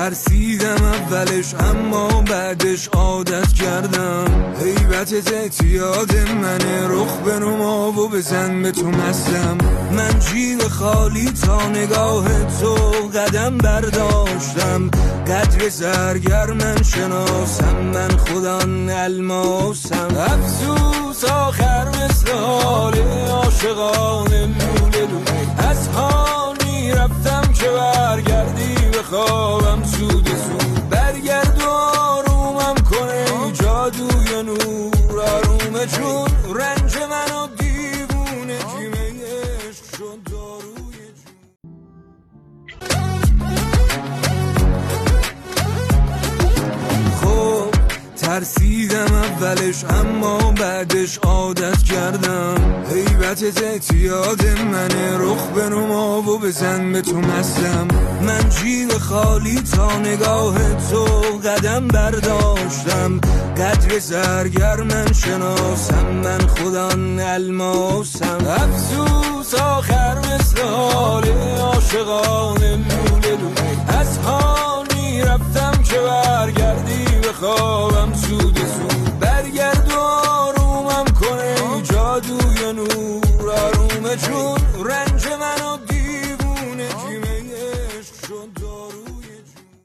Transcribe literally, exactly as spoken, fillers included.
ترسیدم اولش اما بعدش عادت کردم. هیبتت اعتیاد منه، رخ بنما و بزن به تو مستم. من جیب خالی تا نگاه تو قدم برداشتم. قدر زرگر من شناسم، من خودم الماسم. افسوس آخر مثل حال عاشقان لوله لوله. از حال میرفتم که برگردی به خوابم سود سود. برگرد و آرومم کنه جادوی نور آرومه، چون رنج منو دیوونه جیمه عشق شد داروی جون. خب ترسیدم اولش اما بعدش عادت کردم. هیبتت اعتیاد منه، رخ بنما و بزن به تو مستم. من جیب خالی تا نگاه تو قدم برداشتم. قدر زرگر من شناسم، من خودم الماسم. افسوس آخر مثل حال عاشقان